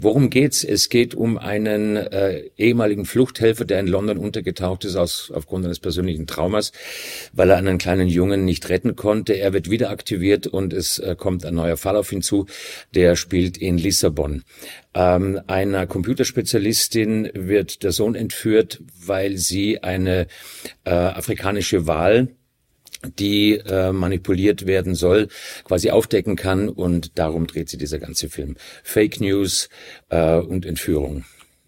Worum geht's? Es geht um einen ehemaligen Fluchthelfer, der in London untergetaucht ist aufgrund eines persönlichen Traumas, weil er einen kleinen Jungen nicht retten konnte. Er wird wieder aktiviert und es kommt ein neuer Fall auf ihn zu. Der spielt in Lissabon. Einer Computerspezialistin wird der Sohn entführt, weil sie eine afrikanische Wahl, die manipuliert werden soll, quasi aufdecken kann, und darum dreht sich dieser ganze Film. Fake News und Entführung.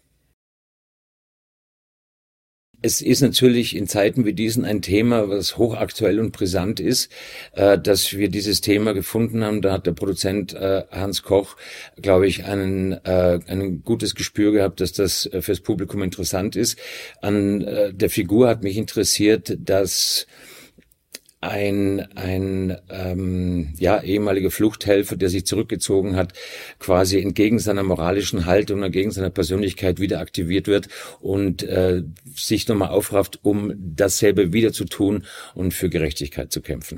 Es ist natürlich in Zeiten wie diesen ein Thema, was hochaktuell und brisant ist, dass wir dieses Thema gefunden haben. Da hat der Produzent Hans Koch, glaube ich, ein gutes Gespür gehabt, dass das fürs Publikum interessant ist. An der Figur hat mich interessiert, dass ein ehemaliger Fluchthelfer, der sich zurückgezogen hat, quasi entgegen seiner moralischen Haltung, entgegen seiner Persönlichkeit wieder aktiviert wird und sich nochmal aufrafft, um dasselbe wieder zu tun und für Gerechtigkeit zu kämpfen.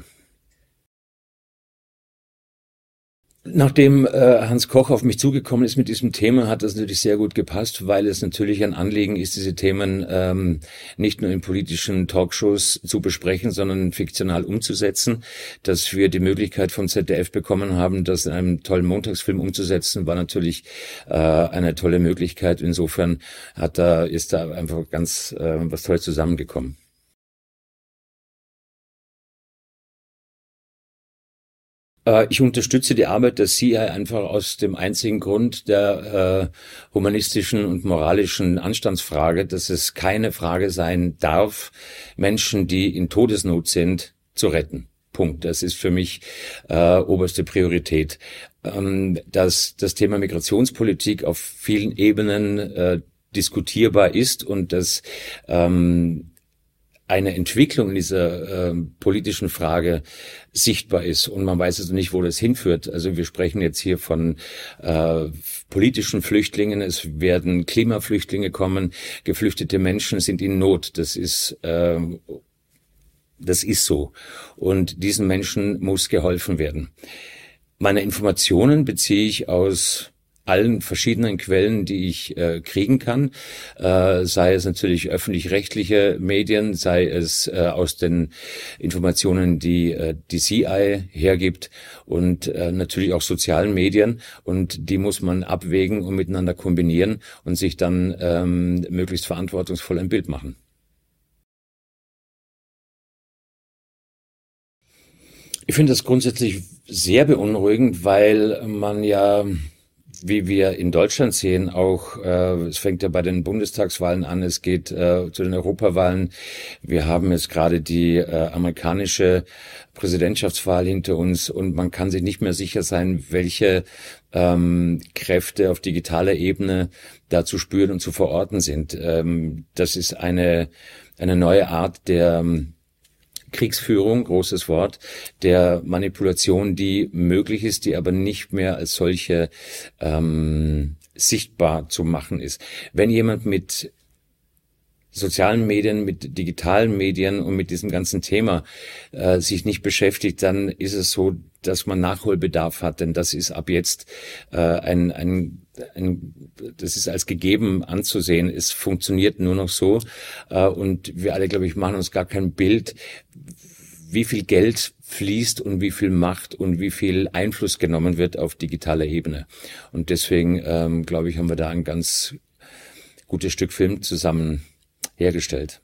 Nachdem Hans Koch auf mich zugekommen ist mit diesem Thema, hat das natürlich sehr gut gepasst, weil es natürlich ein Anliegen ist, diese Themen nicht nur in politischen Talkshows zu besprechen, sondern fiktional umzusetzen. Dass wir die Möglichkeit vom ZDF bekommen haben, das in einem tollen Montagsfilm umzusetzen, war natürlich eine tolle Möglichkeit. Insofern ist da einfach ganz was Tolles zusammengekommen. Ich unterstütze die Arbeit der CIA einfach aus dem einzigen Grund der humanistischen und moralischen Anstandsfrage, dass es keine Frage sein darf, Menschen, die in Todesnot sind, zu retten. Punkt. Das ist für mich oberste Priorität. Dass das Thema Migrationspolitik auf vielen Ebenen diskutierbar ist und dass eine Entwicklung in dieser politischen Frage sichtbar ist und man weiß also nicht, wo das hinführt. Also wir sprechen jetzt hier von politischen Flüchtlingen, es werden Klimaflüchtlinge kommen, geflüchtete Menschen sind in Not. Das ist so. Und diesen Menschen muss geholfen werden. Meine Informationen beziehe ich aus allen verschiedenen Quellen, die ich kriegen kann, sei es natürlich öffentlich-rechtliche Medien, sei es aus den Informationen, die die CIA hergibt und natürlich auch sozialen Medien, und die muss man abwägen und miteinander kombinieren und sich dann möglichst verantwortungsvoll ein Bild machen. Ich finde das grundsätzlich sehr beunruhigend, weil man ja, wie wir in Deutschland sehen, auch, es fängt ja bei den Bundestagswahlen an, es geht zu den Europawahlen. Wir haben jetzt gerade die amerikanische Präsidentschaftswahl hinter uns und man kann sich nicht mehr sicher sein, welche Kräfte auf digitaler Ebene da zu spüren und zu verorten sind. Das ist eine neue Art der Kriegsführung, großes Wort, der Manipulation, die möglich ist, die aber nicht mehr als solche sichtbar zu machen ist. Wenn jemand mit sozialen Medien, mit digitalen Medien und mit diesem ganzen Thema sich nicht beschäftigt, dann ist es so, dass man Nachholbedarf hat, denn das ist ab jetzt das ist als gegeben anzusehen. Es funktioniert nur noch so und wir alle, glaube ich, machen uns gar kein Bild, wie viel Geld fließt und wie viel Macht und wie viel Einfluss genommen wird auf digitaler Ebene. Und deswegen, glaube ich, haben wir da ein ganz gutes Stück Film zusammen hergestellt.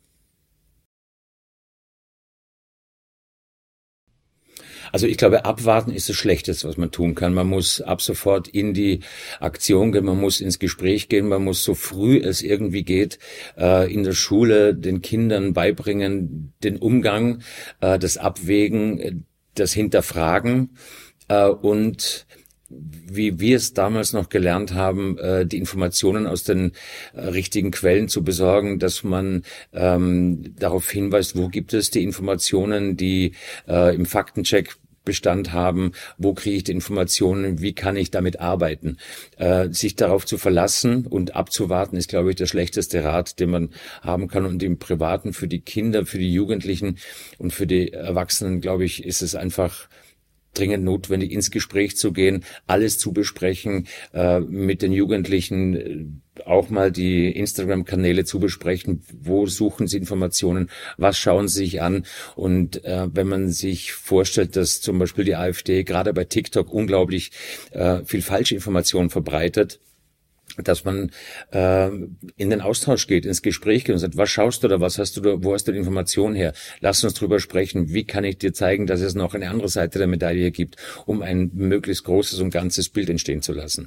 Also ich glaube, abwarten ist das Schlechteste, was man tun kann. Man muss ab sofort in die Aktion gehen, man muss ins Gespräch gehen, man muss so früh es irgendwie geht in der Schule den Kindern beibringen, den Umgang, das Abwägen, das Hinterfragen und wie wir es damals noch gelernt haben, die Informationen aus den richtigen Quellen zu besorgen, dass man darauf hinweist, wo gibt es die Informationen, die im Faktencheck Bestand haben, wo kriege ich die Informationen, wie kann ich damit arbeiten. Sich darauf zu verlassen und abzuwarten, ist, glaube ich, der schlechteste Rat, den man haben kann. Und im Privaten für die Kinder, für die Jugendlichen und für die Erwachsenen, glaube ich, ist es einfach dringend notwendig, ins Gespräch zu gehen, alles zu besprechen, mit den Jugendlichen auch mal die Instagram-Kanäle zu besprechen. Wo suchen sie Informationen? Was schauen sie sich an? Und wenn man sich vorstellt, dass zum Beispiel die AfD gerade bei TikTok unglaublich viel Falschinformationen verbreitet, dass man in den Austausch geht, ins Gespräch geht und sagt, was schaust du da, was hast du da, wo hast du die Information her? Lass uns drüber sprechen, wie kann ich dir zeigen, dass es noch eine andere Seite der Medaille gibt, um ein möglichst großes und ganzes Bild entstehen zu lassen.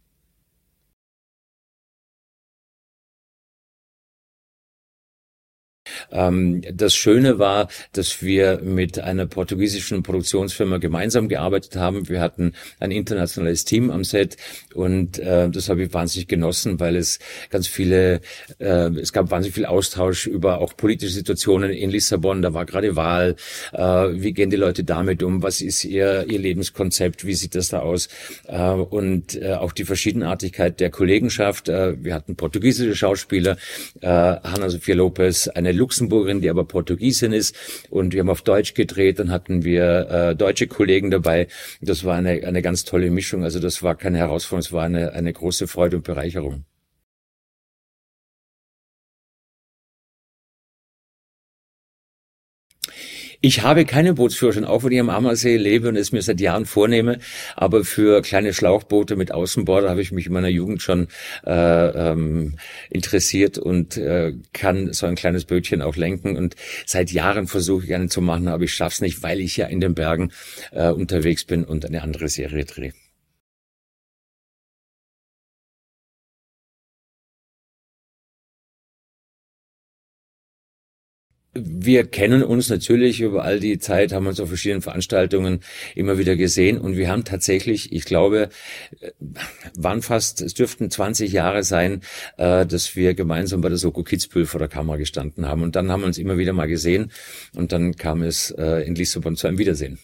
Das Schöne war, dass wir mit einer portugiesischen Produktionsfirma gemeinsam gearbeitet haben. Wir hatten ein internationales Team am Set und das habe ich wahnsinnig genossen, weil es es gab wahnsinnig viel Austausch über auch politische Situationen in Lissabon. Da war gerade Wahl. Wie gehen die Leute damit um? Was ist ihr Lebenskonzept? Wie sieht das da aus? Und auch die Verschiedenartigkeit der Kollegenschaft. Wir hatten portugiesische Schauspieler, Hanna Sophia Lopez, eine Luxemburgerin, die aber Portugiesin ist, und wir haben auf Deutsch gedreht, dann hatten wir deutsche Kollegen dabei. Das war eine ganz tolle Mischung, also das war keine Herausforderung, es war eine große Freude und Bereicherung. Ich habe keine Bootsführerschein, auch wenn ich am Ammersee lebe und es mir seit Jahren vornehme. Aber für kleine Schlauchboote mit Außenborder habe ich mich in meiner Jugend schon interessiert und kann so ein kleines Bötchen auch lenken. Und seit Jahren versuche ich einen zu machen, aber ich schaff's nicht, weil ich ja in den Bergen unterwegs bin und eine andere Serie drehe. Wir kennen uns natürlich über all die Zeit, haben uns auf verschiedenen Veranstaltungen immer wieder gesehen, und wir haben tatsächlich, ich glaube, es dürften 20 Jahre sein, dass wir gemeinsam bei der Soko Kitzbühel vor der Kamera gestanden haben, und dann haben wir uns immer wieder mal gesehen, und dann kam es in Lissabon zu einem Wiedersehen.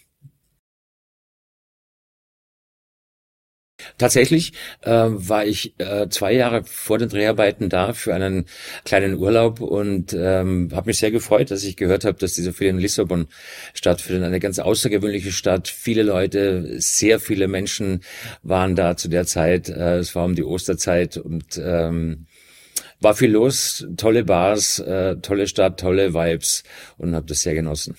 Tatsächlich war ich 2 Jahre vor den Dreharbeiten da für einen kleinen Urlaub und habe mich sehr gefreut, dass ich gehört habe, dass dieser Film in Lissabon stattfindet. Eine ganz außergewöhnliche Stadt, viele Leute, sehr viele Menschen waren da zu der Zeit. Es war um die Osterzeit und war viel los, tolle Bars, tolle Stadt, tolle Vibes, und habe das sehr genossen.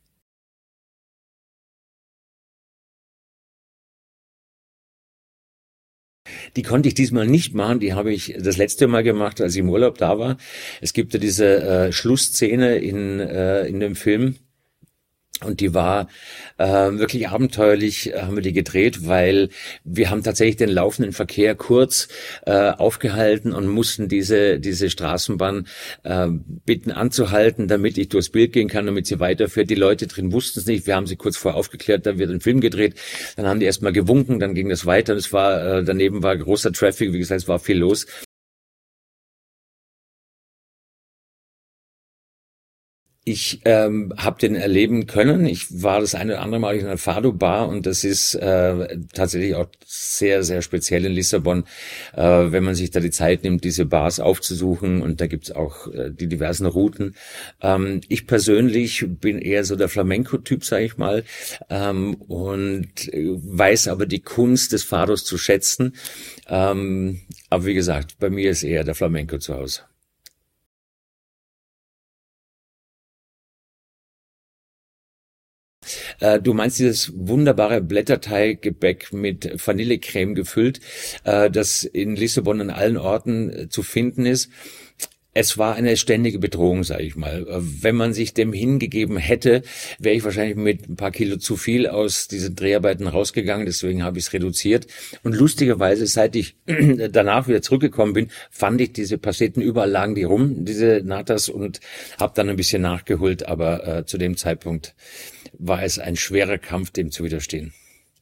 Die konnte ich diesmal nicht machen. Die habe ich das letzte Mal gemacht, als ich im Urlaub da war. Es gibt ja diese Schlussszene in dem Film. Und die war wirklich abenteuerlich, haben wir die gedreht, weil wir haben tatsächlich den laufenden Verkehr kurz aufgehalten und mussten diese Straßenbahn bitten anzuhalten, damit ich durchs Bild gehen kann, damit sie weiterfährt. Die Leute drin wussten es nicht. Wir haben sie kurz vorher aufgeklärt, dann wird ein Film gedreht. Dann haben die erstmal gewunken, dann ging das weiter. Es war daneben war großer Traffic, wie gesagt, es war viel los. Ich habe den erleben können. Ich war das eine oder andere Mal in einer Fado-Bar, und das ist tatsächlich auch sehr, sehr speziell in Lissabon, wenn man sich da die Zeit nimmt, diese Bars aufzusuchen, und da gibt's auch die diversen Routen. Ich persönlich bin eher so der Flamenco-Typ, sage ich mal, und weiß aber die Kunst des Fados zu schätzen. Aber wie gesagt, bei mir ist eher der Flamenco zu Hause. Du meinst dieses wunderbare Blätterteiggebäck mit Vanillecreme gefüllt, das in Lissabon an allen Orten zu finden ist. Es war eine ständige Bedrohung, sage ich mal. Wenn man sich dem hingegeben hätte, wäre ich wahrscheinlich mit ein paar Kilo zu viel aus diesen Dreharbeiten rausgegangen. Deswegen habe ich es reduziert. Und lustigerweise, seit ich danach wieder zurückgekommen bin, fand ich diese Pasteten, überall lagen die rum, diese Natas, und habe dann ein bisschen nachgeholt. Aber zu dem Zeitpunkt war es ein schwerer Kampf, dem zu widerstehen.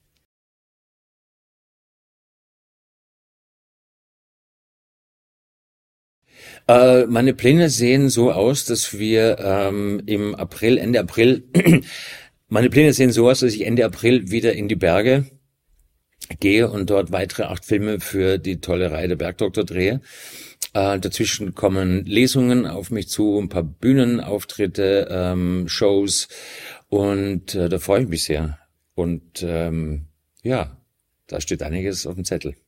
Meine Pläne sehen so aus, dass wir Ende April, meine Pläne sehen so aus, dass ich Ende April wieder in die Berge gehe und dort weitere 8 Filme für die tolle Reihe der Bergdoktor drehe. Dazwischen kommen Lesungen auf mich zu, ein paar Bühnenauftritte, Shows, und da freue ich mich sehr. Und ja, da steht einiges auf dem Zettel.